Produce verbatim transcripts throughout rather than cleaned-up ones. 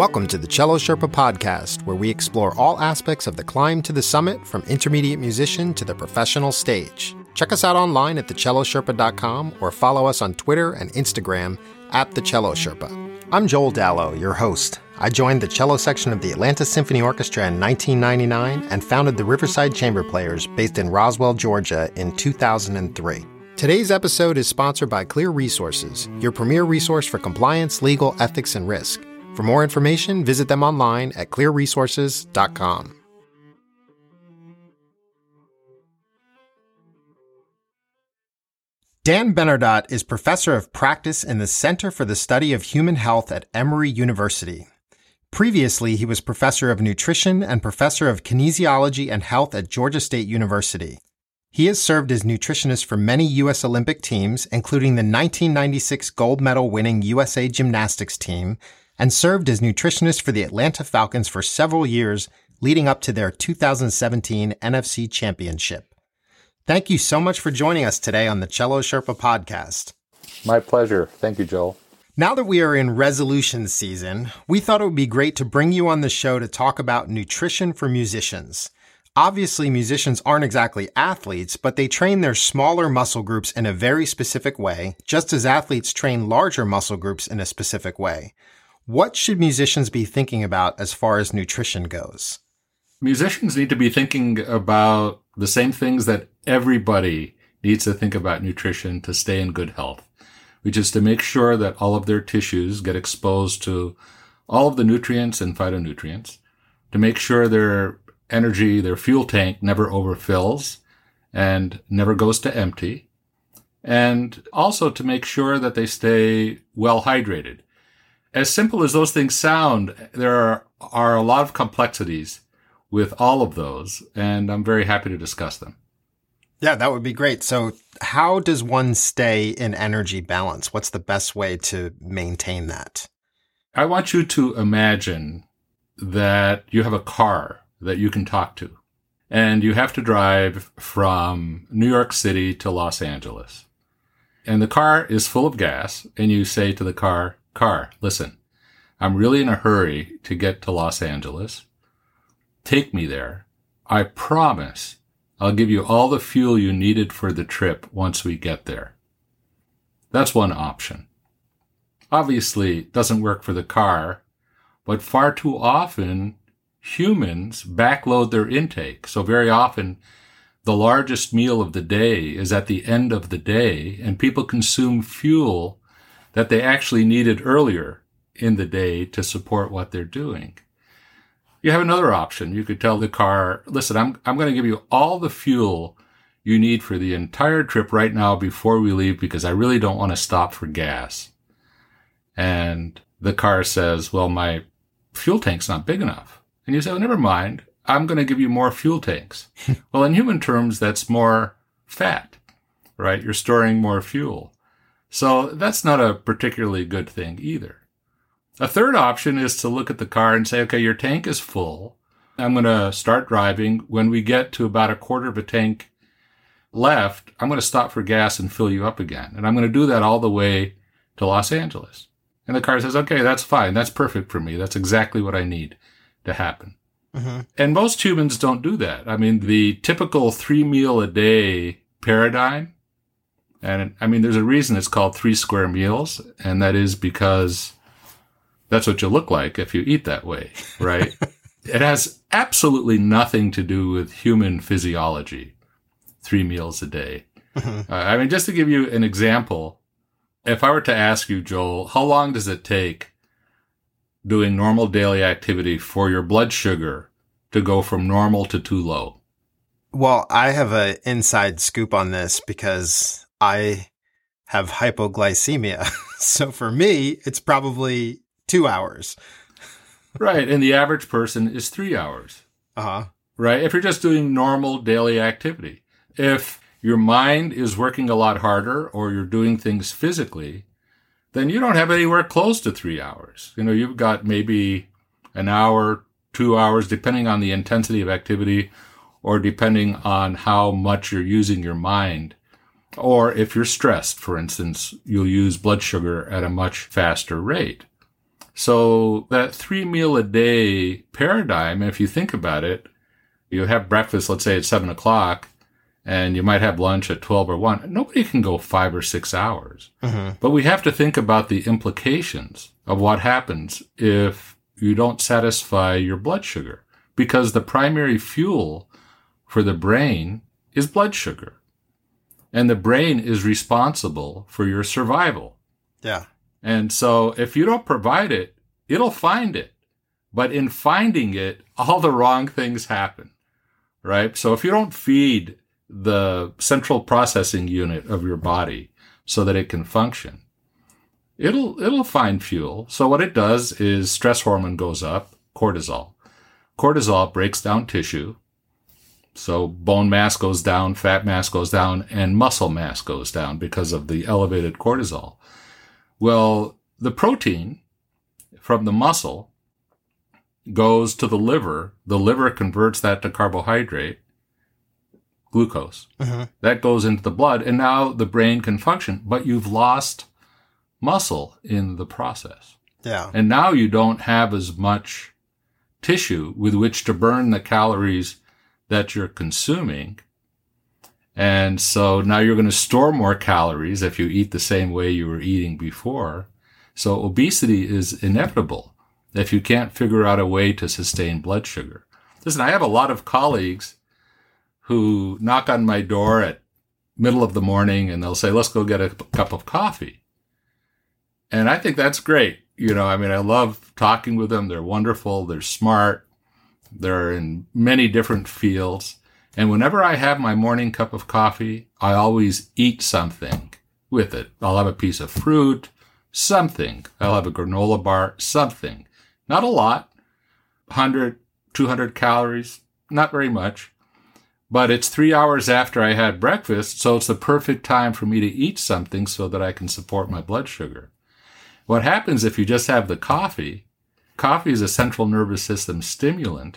Welcome to the Cello Sherpa podcast, where we explore all aspects of the climb to the summit, from intermediate musician to the professional stage. Check us out online at the cello sherpa dot com or follow us on Twitter and Instagram at the Cello Sherpa. I'm Joel Dallow, your host. I joined the cello section of the Atlanta Symphony Orchestra in nineteen ninety-nine and founded the Riverside Chamber Players based in Roswell, Georgia in two thousand three. Today's episode is sponsored by Clear Resources, your premier resource for compliance, legal, ethics, and risk. For more information, visit them online at clear resources dot com. Dan Benardot is professor of practice in the Center for the Study of Human Health at Emory University. Previously, he was professor of nutrition and professor of kinesiology and health at Georgia State University. He has served as nutritionist for many U S Olympic teams, including the nineteen ninety-six gold medal winning U S A gymnastics team, and served as nutritionist for the Atlanta Falcons for several years leading up to their two thousand seventeen N F C Championship. Thank you so much for joining us today on the Cello Sherpa podcast. My pleasure. Thank you, Joel. Now that we are in resolution season, we thought it would be great to bring you on the show to talk about nutrition for musicians. Obviously, musicians aren't exactly athletes, but they train their smaller muscle groups in a very specific way, just as athletes train larger muscle groups in a specific way. What should musicians be thinking about as far as nutrition goes? Musicians need to be thinking about the same things that everybody needs to think about nutrition to stay in good health, which is to make sure that all of their tissues get exposed to all of the nutrients and phytonutrients, to make sure their energy, their fuel tank never overfills and never goes to empty, and also to make sure that they stay well hydrated. As simple as those things sound, there are, are a lot of complexities with all of those, and I'm very happy to discuss them. Yeah, that would be great. So how does one stay in energy balance? What's the best way to maintain that? I want you to imagine that you have a car that you can talk to, and you have to drive from New York City to Los Angeles. And the car is full of gas, and you say to the car, Car, listen, I'm really in a hurry to get to Los Angeles. Take me there. I promise I'll give you all the fuel you needed for the trip once we get there. That's one option. Obviously, it doesn't work for the car, but far too often, humans backload their intake. So very often, the largest meal of the day is at the end of the day, and people consume fuel that they actually needed earlier in the day to support what they're doing. You have another option. You could tell the car, listen, I'm, I'm going to give you all the fuel you need for the entire trip right now before we leave, because I really don't want to stop for gas. And the car says, well, my fuel tank's not big enough. And you say, well, never mind. I'm going to give you more fuel tanks. Well, in human terms, that's more fat, right? You're storing more fuel. So that's not a particularly good thing either. A third option is to look at the car and say, okay, your tank is full. I'm going to start driving. When we get to about a quarter of a tank left, I'm going to stop for gas and fill you up again. And I'm going to do that all the way to Los Angeles. And the car says, okay, that's fine. That's perfect for me. That's exactly what I need to happen. Mm-hmm. And most humans don't do that. I mean, the typical three meal a day paradigm, and I mean, there's a reason it's called three square meals, and that is because that's what you look like if you eat that way, right? It has absolutely nothing to do with human physiology, three meals a day. Mm-hmm. Uh, I mean, just to give you an example, if I were to ask you, Joel, how long does it take doing normal daily activity for your blood sugar to go from normal to too low? Well, I have an inside scoop on this because I have hypoglycemia. So for me, it's probably two hours. Right. And the average person is three hours. Uh-huh. Right. If you're just doing normal daily activity. If your mind is working a lot harder or you're doing things physically, then you don't have anywhere close to three hours. You know, you've got maybe an hour, two hours, depending on the intensity of activity or depending on how much you're using your mind. Or if you're stressed, for instance, you'll use blood sugar at a much faster rate. So that three meal a day paradigm, if you think about it, you have breakfast, let's say at seven o'clock, and you might have lunch at twelve or one. Nobody can go five or six hours. Mm-hmm. But we have to think about the implications of what happens if you don't satisfy your blood sugar, because the primary fuel for the brain is blood sugar. And the brain is responsible for your survival. Yeah. And so if you don't provide it, it'll find it. But in finding it, all the wrong things happen, right? So if you don't feed the central processing unit of your body so that it can function, it'll, it'll find fuel. So what it does is stress hormone goes up, cortisol. Cortisol breaks down tissue. So bone mass goes down, fat mass goes down, and muscle mass goes down because of the elevated cortisol. Well, the protein from the muscle goes to the liver. The liver converts that to carbohydrate, glucose. Mm-hmm. That goes into the blood, and now the brain can function, but you've lost muscle in the process. Yeah. And now you don't have as much tissue with which to burn the calories that you're consuming. And so now you're going to store more calories if you eat the same way you were eating before. So obesity is inevitable if you can't figure out a way to sustain blood sugar. Listen, I have a lot of colleagues who knock on my door at middle of the morning and they'll say, let's go get a cup of coffee. And I think that's great. You know, I mean, I love talking with them. They're wonderful. They're smart. They're in many different fields. And whenever I have my morning cup of coffee, I always eat something with it. I'll have a piece of fruit, something. I'll have a granola bar, something. Not a lot, one hundred, two hundred calories, not very much. But it's three hours after I had breakfast, so it's the perfect time for me to eat something so that I can support my blood sugar. What happens if you just have the coffee? Coffee is a central nervous system stimulant.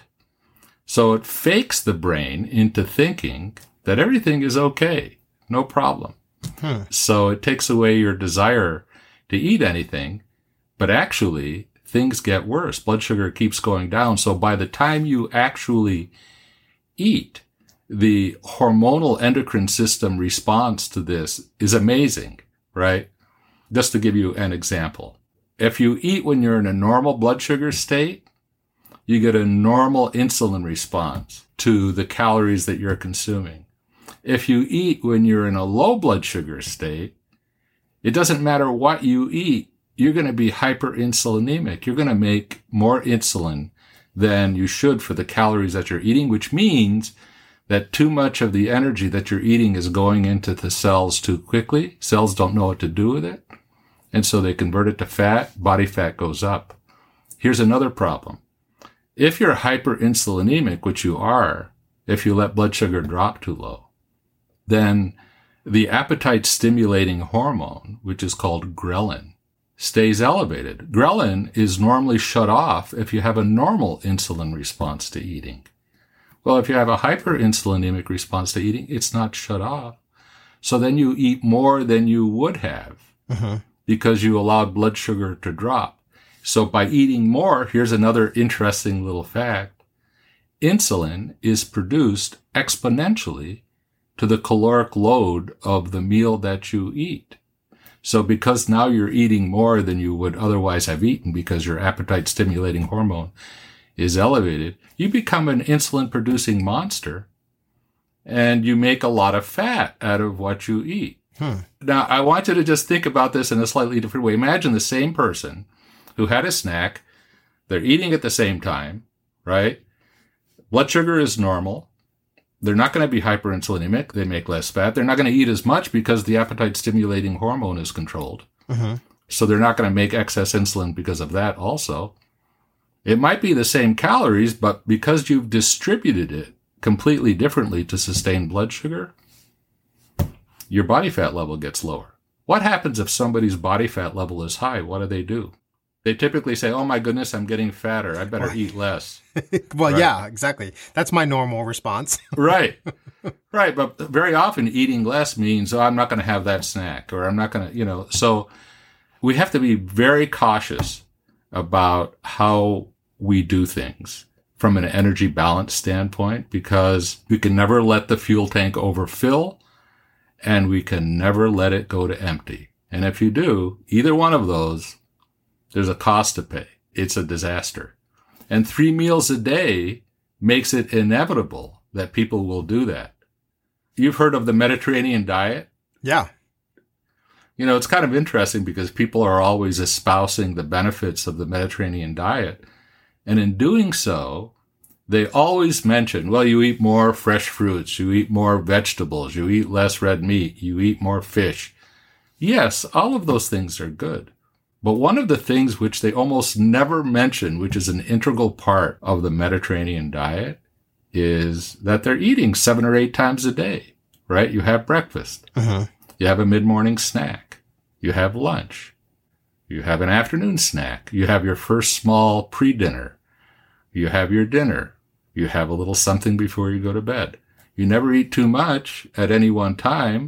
So it fakes the brain into thinking that everything is okay, no problem. Hmm. So it takes away your desire to eat anything, but actually things get worse. Blood sugar keeps going down. So by the time you actually eat, the hormonal endocrine system response to this is amazing, right? Just to give you an example. If you eat when you're in a normal blood sugar state, you get a normal insulin response to the calories that you're consuming. If you eat when you're in a low blood sugar state, it doesn't matter what you eat, you're going to be hyperinsulinemic. You're going to make more insulin than you should for the calories that you're eating, which means that too much of the energy that you're eating is going into the cells too quickly. Cells don't know what to do with it. And so they convert it to fat. Body fat goes up. Here's another problem. If you're hyperinsulinemic, which you are, if you let blood sugar drop too low, then the appetite stimulating hormone, which is called ghrelin, stays elevated. Ghrelin is normally shut off if you have a normal insulin response to eating. Well, if you have a hyperinsulinemic response to eating, it's not shut off. So then you eat more than you would have mm-hmm. because you allowed blood sugar to drop. So by eating more, here's another interesting little fact. Insulin is produced exponentially to the caloric load of the meal that you eat. So because now you're eating more than you would otherwise have eaten because your appetite stimulating hormone is elevated, you become an insulin producing monster and you make a lot of fat out of what you eat. Hmm. Now, I want you to just think about this in a slightly different way. Imagine the same person who had a snack. They're eating at the same time, right? Blood sugar is normal. They're not going to be hyperinsulinemic. They make less fat. They're not going to eat as much because the appetite stimulating hormone is controlled. Mm-hmm. So they're not going to make excess insulin because of that also. It might be the same calories, but because you've distributed it completely differently to sustain blood sugar, your body fat level gets lower. What happens if somebody's body fat level is high? What do they do? They typically say, oh my goodness, I'm getting fatter. I better eat less. Well, right? Yeah, exactly. That's my normal response. Right. Right. But very often eating less means, oh, I'm not going to have that snack or I'm not going to, you know, so we have to be very cautious about how we do things from an energy balance standpoint, because we can never let the fuel tank overfill and we can never let it go to empty. And if you do, either one of those, there's a cost to pay. It's a disaster. And three meals a day makes it inevitable that people will do that. You've heard of the Mediterranean diet? Yeah. You know, it's kind of interesting because people are always espousing the benefits of the Mediterranean diet. And in doing so, they always mention, well, you eat more fresh fruits, you eat more vegetables, you eat less red meat, you eat more fish. Yes, all of those things are good. But one of the things which they almost never mention, which is an integral part of the Mediterranean diet, is that they're eating seven or eight times a day, right? You have breakfast. Uh-huh. You have a mid-morning snack. You have lunch. You have an afternoon snack. You have your first small pre-dinner. You have your dinner. You have a little something before you go to bed. You never eat too much at any one time.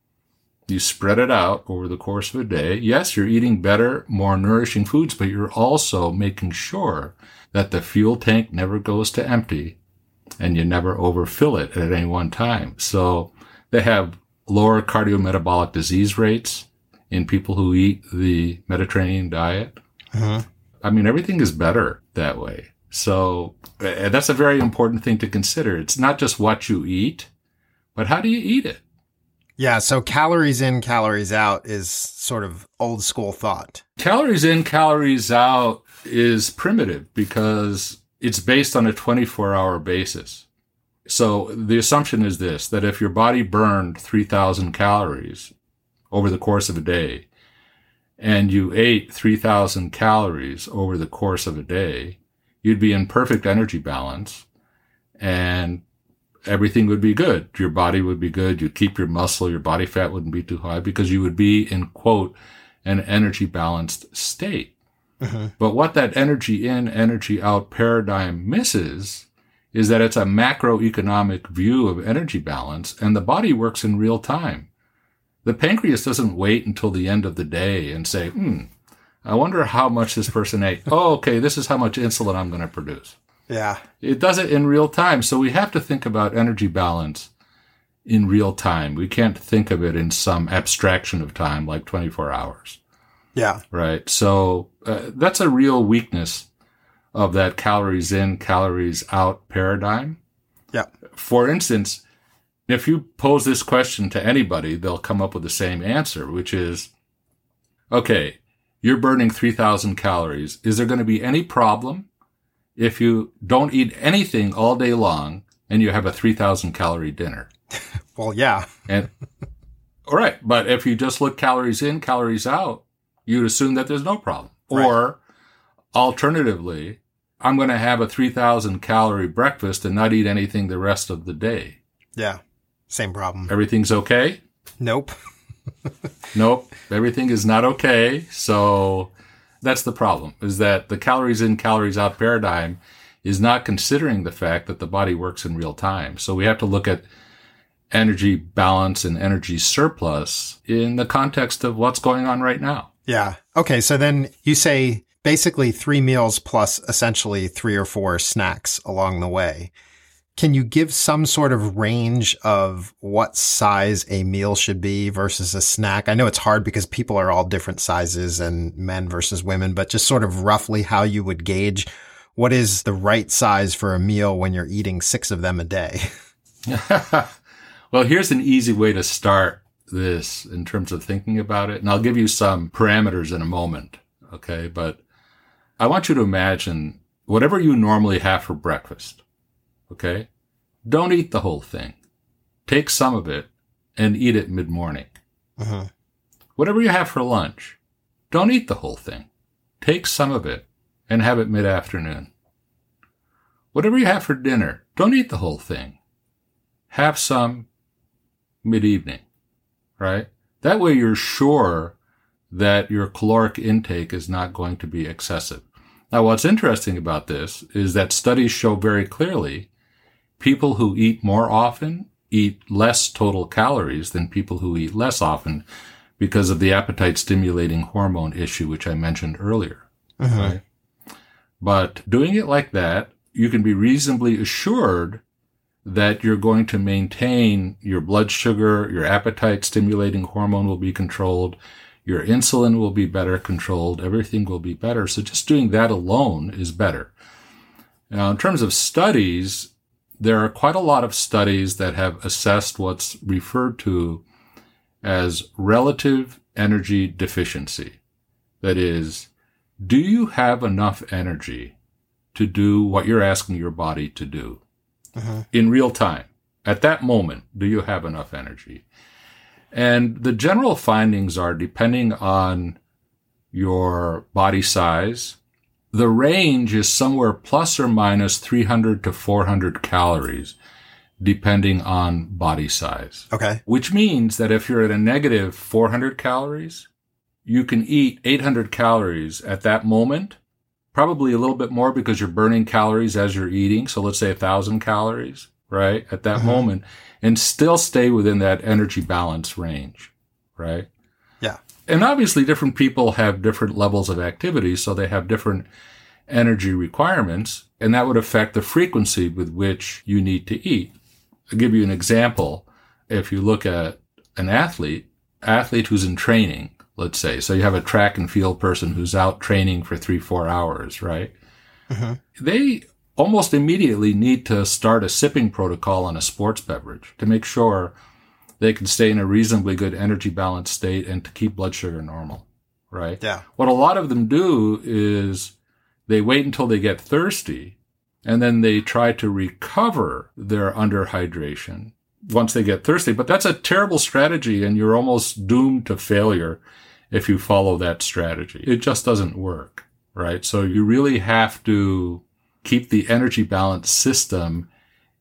You spread it out over the course of a day. Yes, you're eating better, more nourishing foods, but you're also making sure that the fuel tank never goes to empty and you never overfill it at any one time. So they have lower cardiometabolic disease rates in people who eat the Mediterranean diet. Uh-huh. I mean, everything is better that way. So uh, that's a very important thing to consider. It's not just what you eat, but how do you eat it? Yeah, so calories in, calories out is sort of old school thought. Calories in, calories out is primitive because it's based on a twenty-four hour basis. So the assumption is this, that if your body burned three thousand calories over the course of a day, and you ate three thousand calories over the course of a day, you'd be in perfect energy balance and everything would be good. Your body would be good. You'd keep your muscle. Your body fat wouldn't be too high because you would be in, quote, an energy balanced state. Uh-huh. But what that energy in, energy out paradigm misses is that it's a macroeconomic view of energy balance and the body works in real time. The pancreas doesn't wait until the end of the day and say, hmm, I wonder how much this person ate. Oh, okay, this is how much insulin I'm going to produce. Yeah. It does it in real time. So we have to think about energy balance in real time. We can't think of it in some abstraction of time like twenty-four hours. Yeah. Right. So uh, that's a real weakness of that calories in, calories out paradigm. Yeah. For instance, if you pose this question to anybody, they'll come up with the same answer, which is, okay, you're burning three thousand calories. Is there going to be any problem if you don't eat anything all day long and you have a three thousand calorie dinner? Well, yeah. And all right. But if you just look calories in, calories out, you'd assume that there's no problem. Right. Or alternatively, I'm going to have a three thousand calorie breakfast and not eat anything the rest of the day. Yeah. Same problem. Everything's okay? Nope. Nope. Everything is not okay. So that's the problem, is that the calories in, calories out paradigm is not considering the fact that the body works in real time. So we have to look at energy balance and energy surplus in the context of what's going on right now. Yeah. Okay. So then you say basically three meals plus essentially three or four snacks along the way. Can you give some sort of range of what size a meal should be versus a snack? I know it's hard because people are all different sizes and men versus women, but just sort of roughly how you would gauge what is the right size for a meal when you're eating six of them a day. Well, here's an easy way to start this in terms of thinking about it. And I'll give you some parameters in a moment. Okay. But I want you to imagine whatever you normally have for breakfast. Okay? Don't eat the whole thing. Take some of it and eat it mid-morning. Uh-huh. Whatever you have for lunch, don't eat the whole thing. Take some of it and have it mid-afternoon. Whatever you have for dinner, don't eat the whole thing. Have some mid-evening, right? That way you're sure that your caloric intake is not going to be excessive. Now, what's interesting about this is that studies show very clearly people who eat more often eat less total calories than people who eat less often because of the appetite-stimulating hormone issue, which I mentioned earlier. Uh-huh. Right? But doing it like that, you can be reasonably assured that you're going to maintain your blood sugar, your appetite stimulating hormone will be controlled, your insulin will be better controlled, everything will be better. So just doing that alone is better. Now, in terms of studies, there are quite a lot of studies that have assessed what's referred to as relative energy deficiency. That is, do you have enough energy to do what you're asking your body to do uh-huh. in real time? At that moment, do you have enough energy? And the general findings are, depending on your body size, the range is somewhere plus or minus three hundred to four hundred calories, depending on body size. Okay. Which means that if you're at a negative four hundred calories, you can eat eight hundred calories at that moment, probably a little bit more because you're burning calories as you're eating. So let's say one thousand calories, right, at that mm-hmm. moment, and still stay within that energy balance range, right? Yeah. And obviously different people have different levels of activity, so they have different energy requirements, and that would affect the frequency with which you need to eat. I'll give you an example. If you look at an athlete, athlete who's in training, let's say, so you have a track and field person who's out training for three, four hours, right? Mm-hmm. They almost immediately need to start a sipping protocol on a sports beverage to make sure they can stay in a reasonably good energy balance state and to keep blood sugar normal, right? Yeah. What a lot of them do is they wait until they get thirsty and then they try to recover their underhydration once they get thirsty. But that's a terrible strategy, and you're almost doomed to failure if you follow that strategy. It just doesn't work, right? So you really have to keep the energy balance system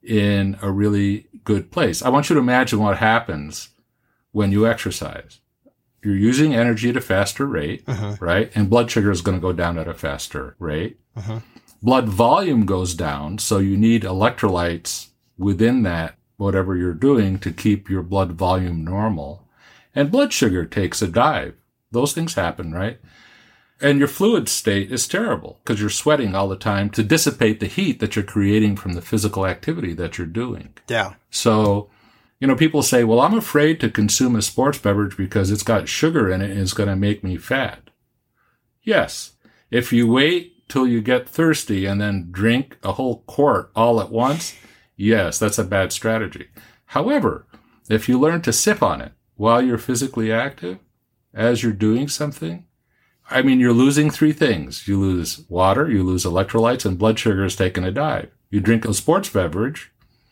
in a really good place. I want you to imagine what happens when you exercise. You're using energy at a faster rate, uh-huh. right? And blood sugar is going to go down at a faster rate. Uh-huh. Blood volume goes down, so you need electrolytes within that, whatever you're doing, to keep your blood volume normal. And blood sugar takes a dive. Those things happen, right? And your fluid state is terrible because you're sweating all the time to dissipate the heat that you're creating from the physical activity that you're doing. Yeah. So, you know, people say, well, I'm afraid to consume a sports beverage because it's got sugar in it and it's going to make me fat. Yes. If you wait till you get thirsty and then drink a whole quart all at once, yes, that's a bad strategy. However, if you learn to sip on it while you're physically active, as you're doing something, I mean, you're losing three things. You lose water, you lose electrolytes, and blood sugar is taking a dive. You drink a sports beverage,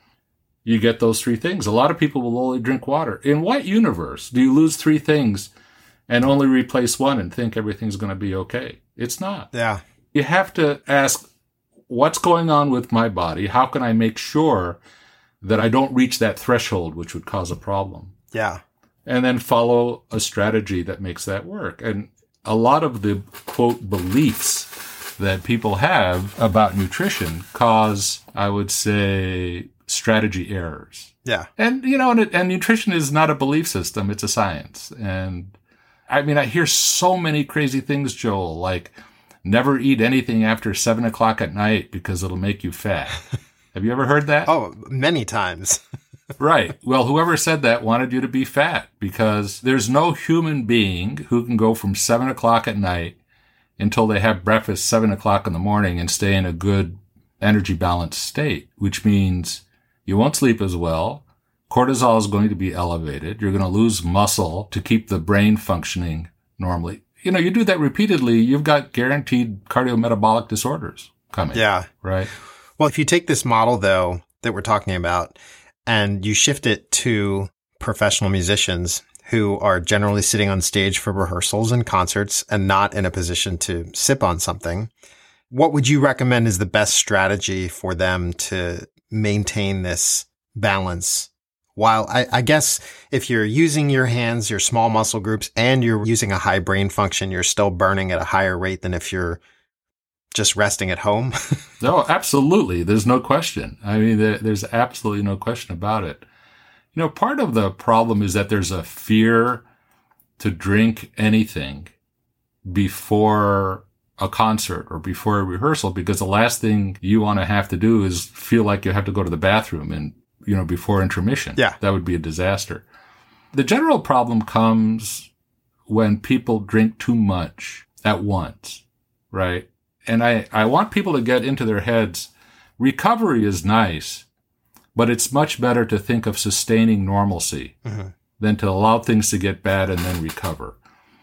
you get those three things. A lot of people will only drink water. In what universe do you lose three things and only replace one and think everything's going to be okay? It's not. Yeah. You have to ask, what's going on with my body? How can I make sure that I don't reach that threshold, which would cause a problem? Yeah. And then follow a strategy that makes that work. And a lot of the, quote, beliefs that people have about nutrition cause, I would say, strategy errors. Yeah. And, you know, and, it, and nutrition is not a belief system. It's a science. And I mean, I hear so many crazy things, Joel, like never eat anything after seven o'clock at night because it'll make you fat. Have you ever heard that? Oh, many times. Right. Well, whoever said that wanted you to be fat, because there's no human being who can go from seven o'clock at night until they have breakfast seven o'clock in the morning and stay in a good energy balanced state, which means you won't sleep as well. Cortisol is going to be elevated. You're going to lose muscle to keep the brain functioning normally. You know, you do that repeatedly, you've got guaranteed cardiometabolic disorders coming. Yeah. Right. Well, if you take this model, though, that we're talking about, and you shift it to professional musicians who are generally sitting on stage for rehearsals and concerts and not in a position to sip on something, what would you recommend is the best strategy for them to maintain this balance? While I, I guess if you're using your hands, your small muscle groups, and you're using a high brain function, you're still burning at a higher rate than if you're just resting at home. No, absolutely. There's no question. I mean, there, there's absolutely no question about it. You know, part of the problem is that there's a fear to drink anything before a concert or before a rehearsal, because the last thing you want to have to do is feel like you have to go to the bathroom and, you know, before intermission. Yeah. That would be a disaster. The general problem comes when people drink too much at once, right? And I, I want people to get into their heads, recovery is nice, but it's much better to think of sustaining normalcy mm-hmm. than to allow things to get bad and then recover.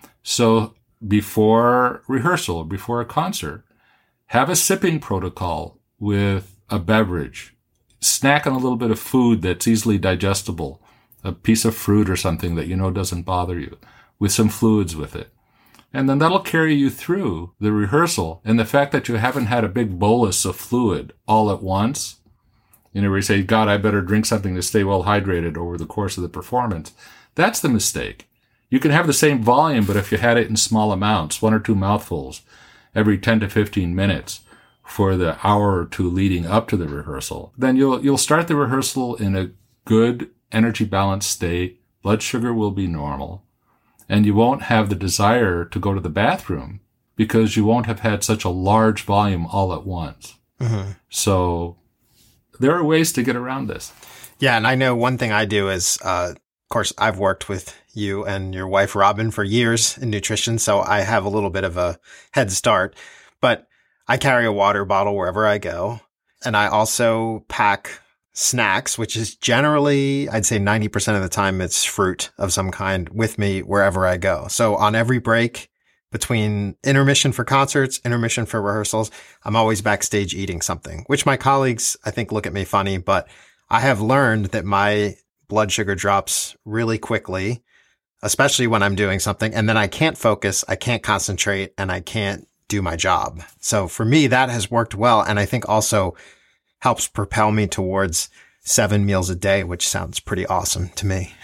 So before rehearsal, before a concert, have a sipping protocol with a beverage. Snack on a little bit of food that's easily digestible, a piece of fruit or something that you know doesn't bother you, with some fluids with it. And then that'll carry you through the rehearsal. And the fact that you haven't had a big bolus of fluid all at once, you know, where you say, God, I better drink something to stay well hydrated over the course of the performance. That's the mistake. You can have the same volume, but if you had it in small amounts, one or two mouthfuls every ten to fifteen minutes for the hour or two leading up to the rehearsal, then you'll, you'll start the rehearsal in a good energy balanced state. Blood sugar will be normal. And you won't have the desire to go to the bathroom because you won't have had such a large volume all at once. Mm-hmm. So there are ways to get around this. Yeah. And I know one thing I do is, uh, of course, I've worked with you and your wife, Robin, for years in nutrition. So I have a little bit of a head start, but I carry a water bottle wherever I go. And I also pack snacks, which is generally, I'd say ninety percent of the time, it's fruit of some kind with me wherever I go. So on every break between intermission for concerts, intermission for rehearsals, I'm always backstage eating something, which my colleagues, I think, look at me funny, but I have learned that my blood sugar drops really quickly, especially when I'm doing something, and then I can't focus, I can't concentrate, and I can't do my job. So for me, that has worked well. And I think also helps propel me towards seven meals a day, which sounds pretty awesome to me.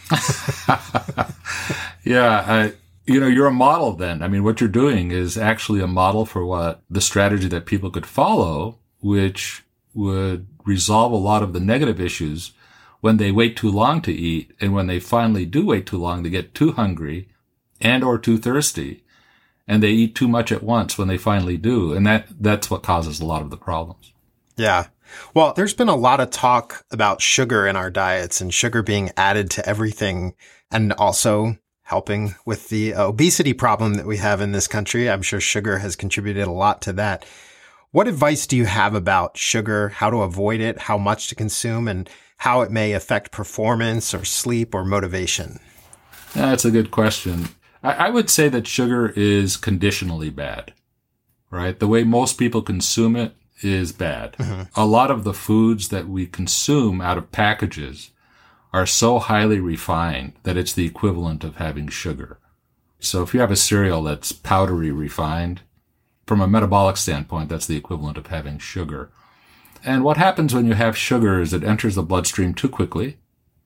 Yeah. I, you know, you're a model then. I mean, what you're doing is actually a model for what the strategy that people could follow, which would resolve a lot of the negative issues when they wait too long to eat. And when they finally do wait too long, they get too hungry and or too thirsty, and they eat too much at once when they finally do. And that, that's what causes a lot of the problems. Yeah. Well, there's been a lot of talk about sugar in our diets and sugar being added to everything, and also helping with the obesity problem that we have in this country. I'm sure sugar has contributed a lot to that. What advice do you have about sugar, how to avoid it, how much to consume, and how it may affect performance or sleep or motivation? That's a good question. I, I would say that sugar is conditionally bad, right? The way most people consume it is bad. Mm-hmm. A lot of the foods that we consume out of packages are so highly refined that it's the equivalent of having sugar. So if you have a cereal that's powdery refined, from a metabolic standpoint, that's the equivalent of having sugar. And what happens when you have sugar is it enters the bloodstream too quickly.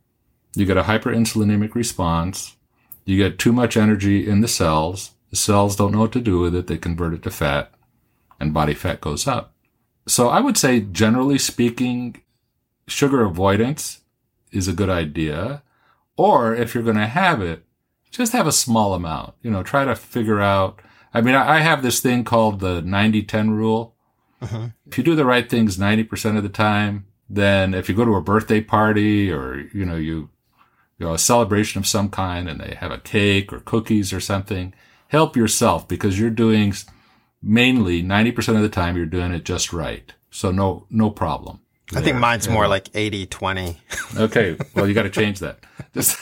You get a hyperinsulinemic response. You get too much energy in the cells. The cells don't know what to do with it. They convert it to fat, and body fat goes up. So I would say, generally speaking, sugar avoidance is a good idea. Or if you're going to have it, just have a small amount. You know, try to figure out. I mean, I have this thing called the ninety ten rule. Uh-huh. If you do the right things ninety percent of the time, then if you go to a birthday party or, you know, you, you know, a celebration of some kind and they have a cake or cookies or something, help yourself, because you're doing mainly ninety percent of the time you're doing it just right. So no, no problem. I there. think mine's yeah. more like eighty twenty. Okay. Well, you got to change that. Just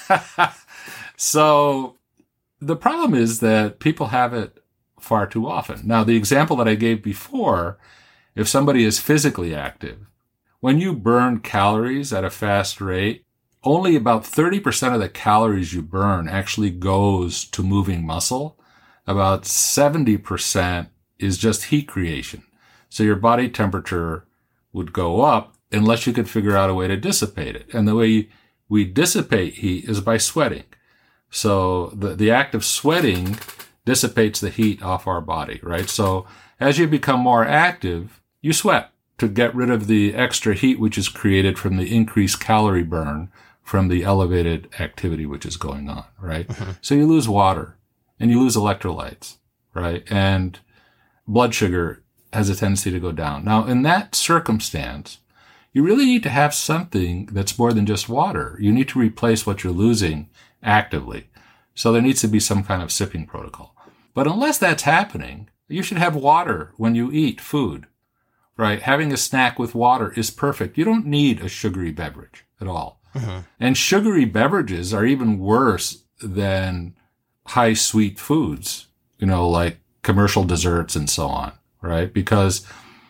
so the problem is that people have it far too often. Now, the example that I gave before, if somebody is physically active, when you burn calories at a fast rate, only about thirty percent of the calories you burn actually goes to moving muscle. About seventy percent is just heat creation. So your body temperature would go up unless you could figure out a way to dissipate it. And the way we dissipate heat is by sweating. So the, the act of sweating dissipates the heat off our body, right? So as you become more active, you sweat to get rid of the extra heat which is created from the increased calorie burn from the elevated activity which is going on, right? Mm-hmm. So you lose water and you lose electrolytes, right? And blood sugar has a tendency to go down. Now, in that circumstance, you really need to have something that's more than just water. You need to replace what you're losing actively. So there needs to be some kind of sipping protocol. But unless that's happening, you should have water when you eat food, right? Having a snack with water is perfect. You don't need a sugary beverage at all. Mm-hmm. And sugary beverages are even worse than high sweet foods, you know, like commercial desserts and so on, right? Because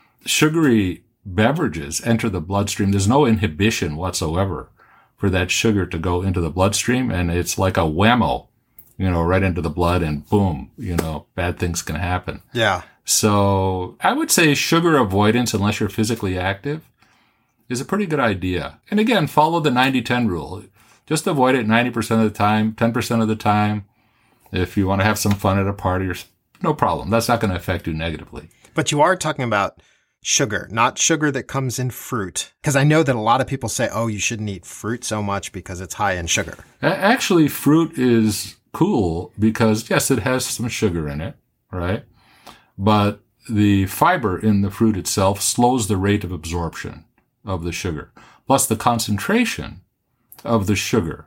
sugary beverages enter the bloodstream. There's no inhibition whatsoever for that sugar to go into the bloodstream. And it's like a whammo, you know, right into the blood and boom, you know, bad things can happen. Yeah. So I would say sugar avoidance, unless you're physically active, is a pretty good idea. And again, follow the ninety ten rule. Just avoid it ninety percent of the time, ten percent of the time. If you want to have some fun at a party, or no problem. That's not going to affect you negatively. But you are talking about sugar, not sugar that comes in fruit. Because I know that a lot of people say, oh, you shouldn't eat fruit so much because it's high in sugar. Actually, fruit is cool because, yes, it has some sugar in it, right? But the fiber in the fruit itself slows the rate of absorption of the sugar. Plus, the concentration of the sugar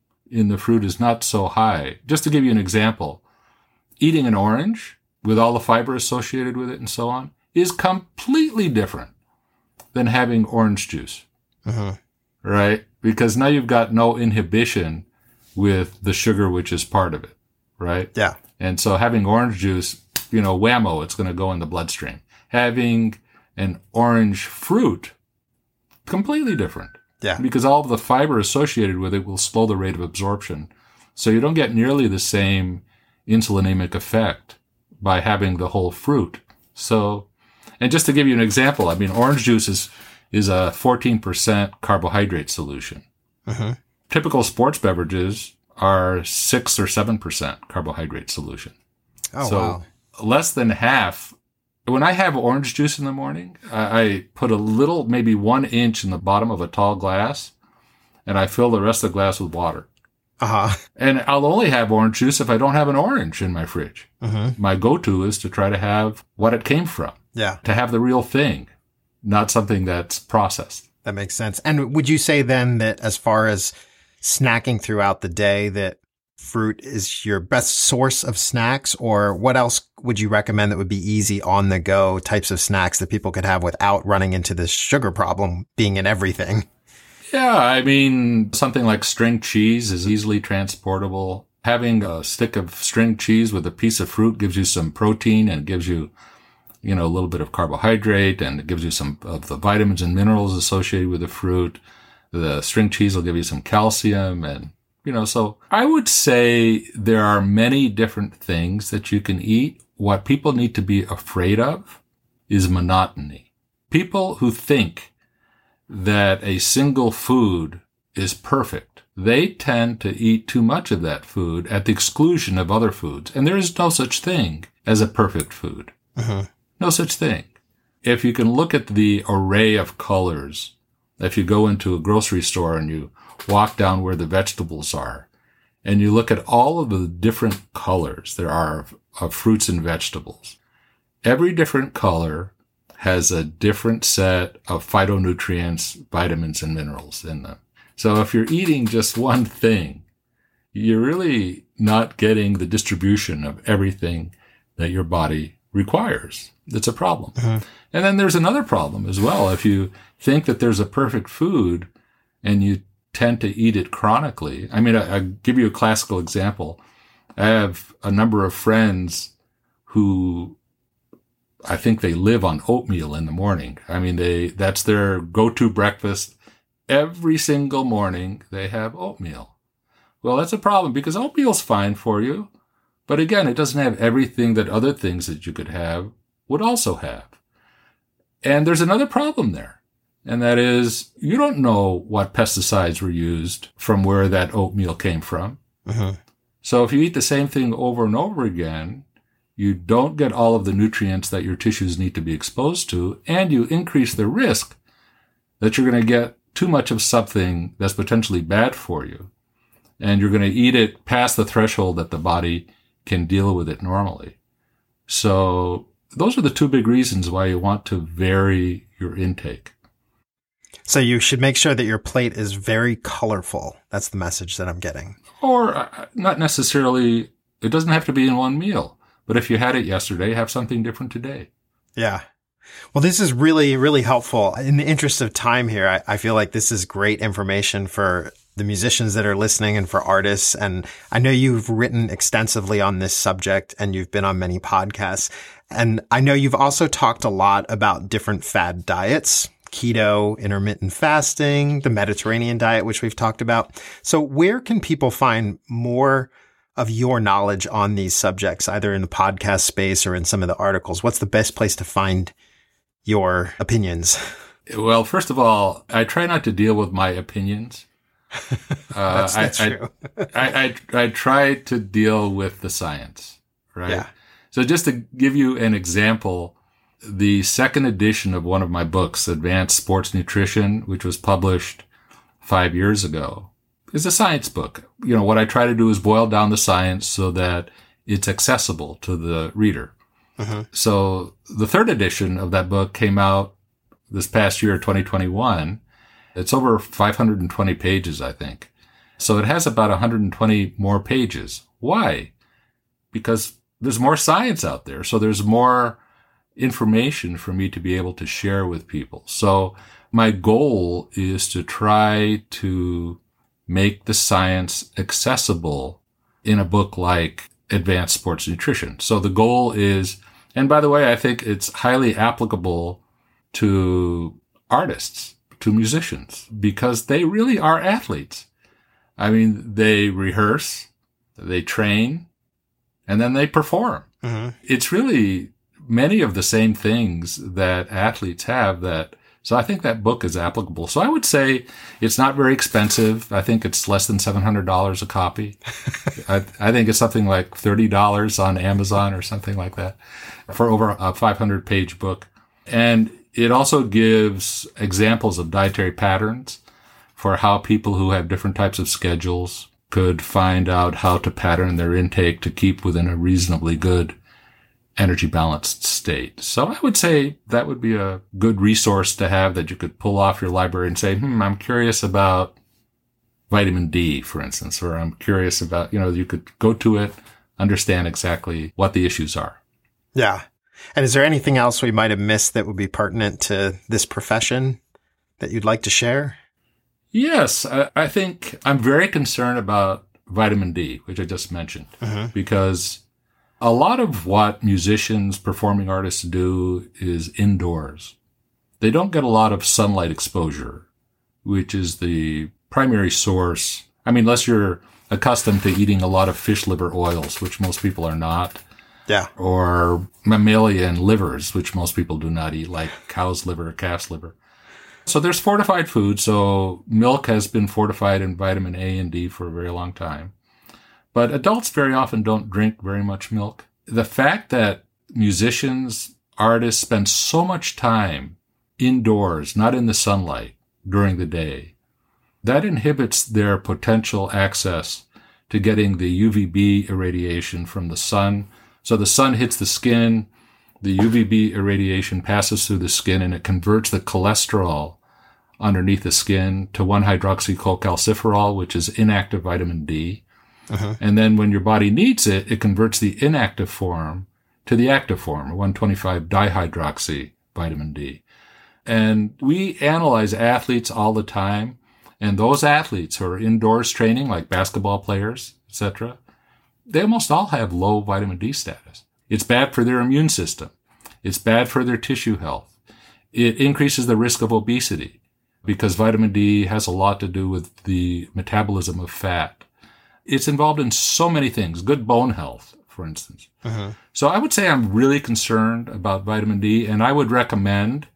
in the fruit is not so high. Just to give you an example, eating an orange with all the fiber associated with it and so on is completely different than having orange juice, uh-huh. right? Because now you've got no inhibition with the sugar, which is part of it, right? Yeah. And so having orange juice, you know, whammo, it's going to go in the bloodstream. Having an orange fruit, completely different. Yeah. Because all of the fiber associated with it will slow the rate of absorption. So you don't get nearly the same insulinemic effect by having the whole fruit. So, and just to give you an example, I mean, orange juice is, is a fourteen percent carbohydrate solution. Uh-huh. Typical sports beverages are six or seven percent carbohydrate solution. Oh, so wow. Less than half. When I have orange juice in the morning, I, I put a little, maybe one inch in the bottom of a tall glass, and I fill the rest of the glass with water. Uh-huh. And I'll only have orange juice if I don't have an orange in my fridge. Uh-huh. My go-to is to try to have what it came from. Yeah. To have the real thing, not something that's processed. That makes sense. And would you say then that as far as snacking throughout the day, that fruit is your best source of snacks, or what else would you recommend that would be easy on the go types of snacks that people could have without running into this sugar problem being in everything? Yeah, I mean, something like string cheese is easily transportable. Having a stick of string cheese with a piece of fruit gives you some protein and gives you, you know, a little bit of carbohydrate, and it gives you some of the vitamins and minerals associated with the fruit. The string cheese will give you some calcium, and you know, so I would say there are many different things that you can eat. What people need to be afraid of is monotony. People who think that a single food is perfect, they tend to eat too much of that food at the exclusion of other foods. And there is no such thing as a perfect food. Uh-huh. No such thing. If you can look at the array of colors, if you go into a grocery store and you walk down where the vegetables are, and you look at all of the different colors there are of, of fruits and vegetables. Every different color has a different set of phytonutrients, vitamins, and minerals in them. So if you're eating just one thing, you're really not getting the distribution of everything that your body requires. It's a problem. Uh-huh. And then there's another problem as well. If you think that there's a perfect food and you tend to eat it chronically. I mean, I, I'll give you a classical example. I have a number of friends who I think they live on oatmeal in the morning. I mean, they, that's their go-to breakfast. Every single morning they have oatmeal. Well, that's a problem because oatmeal's fine for you. But again, it doesn't have everything that other things that you could have would also have. And there's another problem there. And that is, you don't know what pesticides were used from where that oatmeal came from. Uh-huh. So if you eat the same thing over and over again, you don't get all of the nutrients that your tissues need to be exposed to, and you increase the risk that you're going to get too much of something that's potentially bad for you. And you're going to eat it past the threshold that the body can deal with it normally. So those are the two big reasons why you want to vary your intake. So you should make sure that your plate is very colorful. That's the message that I'm getting. Or uh, not necessarily, it doesn't have to be in one meal. But if you had it yesterday, have something different today. Yeah. Well, this is really, really helpful. In the interest of time here, I, I feel like this is great information for the musicians that are listening and for artists. And I know you've written extensively on this subject and you've been on many podcasts. And I know you've also talked a lot about different fad diets, keto, intermittent fasting, the Mediterranean diet, which we've talked about. So where can people find more of your knowledge on these subjects, either in the podcast space or in some of the articles? What's the best place to find your opinions? Well, first of all, I try not to deal with my opinions. Uh, that's that's I, true. I, I, I try to deal with the science, right? Yeah. So just to give you an example, the second edition of one of my books, Advanced Sports Nutrition, which was published five years ago, is a science book. You know, what I try to do is boil down the science so that it's accessible to the reader. Uh-huh. So the third edition of that book came out this past year, twenty twenty-one. It's over five hundred twenty pages, I think. So it has about one hundred twenty more pages. Why? Because there's more science out there. So there's more information for me to be able to share with people. So my goal is to try to make the science accessible in a book like Advanced Sports Nutrition. So the goal is, and by the way, I think it's highly applicable to artists, to musicians, because they really are athletes. I mean, they rehearse, they train, and then they perform. Mm-hmm. It's really many of the same things that athletes have that, so I think that book is applicable. So I would say it's not very expensive. I think it's less than seven hundred dollars a copy. I, I think it's something like thirty dollars on Amazon or something like that for over a five hundred page book. And it also gives examples of dietary patterns for how people who have different types of schedules could find out how to pattern their intake to keep within a reasonably good energy balanced state. So I would say that would be a good resource to have that you could pull off your library and say, hmm, I'm curious about vitamin D, for instance, or I'm curious about, you know, you could go to it, understand exactly what the issues are. Yeah. And is there anything else we might have missed that would be pertinent to this profession that you'd like to share? Yes. I, I think I'm very concerned about vitamin D, which I just mentioned, uh-huh. because a lot of what musicians, performing artists do is indoors. They don't get a lot of sunlight exposure, which is the primary source. I mean, unless you're accustomed to eating a lot of fish liver oils, which most people are not. Yeah. Or mammalian livers, which most people do not eat, like cow's liver or calf's liver. So there's fortified food. So milk has been fortified in vitamin A and D for a very long time. But adults very often don't drink very much milk. The fact that musicians, artists spend so much time indoors, not in the sunlight during the day, that inhibits their potential access to getting the U V B irradiation from the sun. So the sun hits the skin, the U V B irradiation passes through the skin, and it converts the cholesterol underneath the skin to one hydroxycholcalciferol, which is inactive vitamin D. Uh-huh. And then when your body needs it, it converts the inactive form to the active form, one twenty-five dihydroxy vitamin D. And we analyze athletes all the time. And those athletes who are indoors training, like basketball players, et cetera, they almost all have low vitamin D status. It's bad for their immune system. It's bad for their tissue health. It increases the risk of obesity because vitamin D has a lot to do with the metabolism of fat. It's involved in so many things, good bone health, for instance. Uh-huh. So I would say I'm really concerned about vitamin D, and I would recommend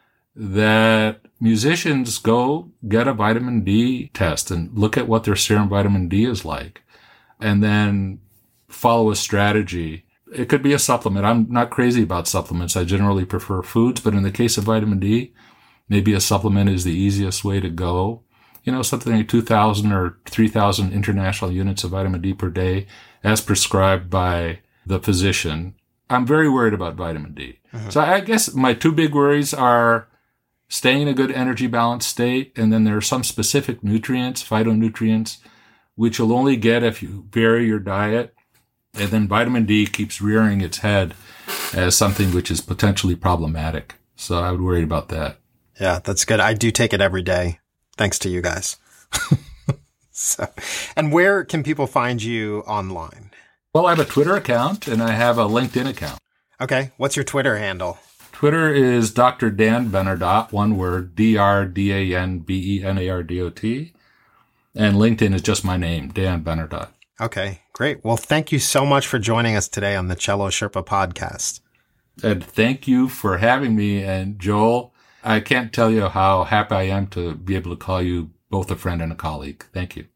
that musicians go get a vitamin D test and look at what their serum vitamin D is like, and then follow a strategy. It could be a supplement. I'm not crazy about supplements. I generally prefer foods, but in the case of vitamin D, maybe a supplement is the easiest way to go. You know, something like two thousand or three thousand international units of vitamin D per day as prescribed by the physician. I'm very worried about vitamin D. Mm-hmm. So I guess my two big worries are staying in a good energy balance state, and then there are some specific nutrients, phytonutrients, which you'll only get if you vary your diet. And then vitamin D keeps rearing its head as something which is potentially problematic. So I would worry about that. Yeah, that's good. I do take it every day, thanks to you guys. So, and where can people find you online? Well, I have a Twitter account and I have a LinkedIn account. Okay. What's your Twitter handle? Twitter is Doctor Dan Benardot, one word, D R D A N B E N A R D O T. And LinkedIn is just my name, Dan Benardot. Okay, great. Well, thank you so much for joining us today on the Cello Sherpa podcast. And thank you for having me. And Joel, I can't tell you how happy I am to be able to call you both a friend and a colleague. Thank you.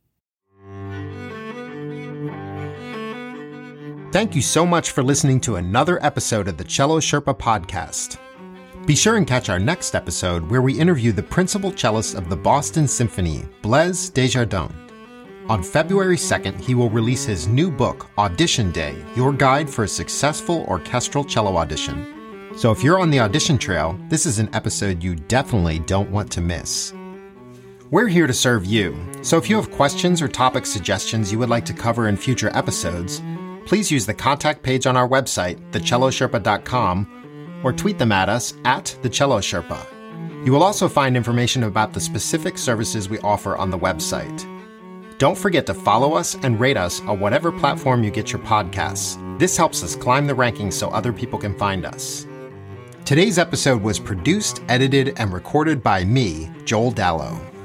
Thank you so much for listening to another episode of the Cello Sherpa podcast. Be sure and catch our next episode where we interview the principal cellist of the Boston Symphony, Blaise Desjardins. On February second, he will release his new book, Audition Day, Your Guide for a Successful Orchestral Cello Audition. So if you're on the audition trail, this is an episode you definitely don't want to miss. We're here to serve you, so if you have questions or topic suggestions you would like to cover in future episodes, please use the contact page on our website, the cello sherpa dot com, or tweet them at us at the Cello Sherpa. You will also find information about the specific services we offer on the website. Don't forget to follow us and rate us on whatever platform you get your podcasts. This helps us climb the rankings so other people can find us. Today's episode was produced, edited, and recorded by me, Joel Dallow.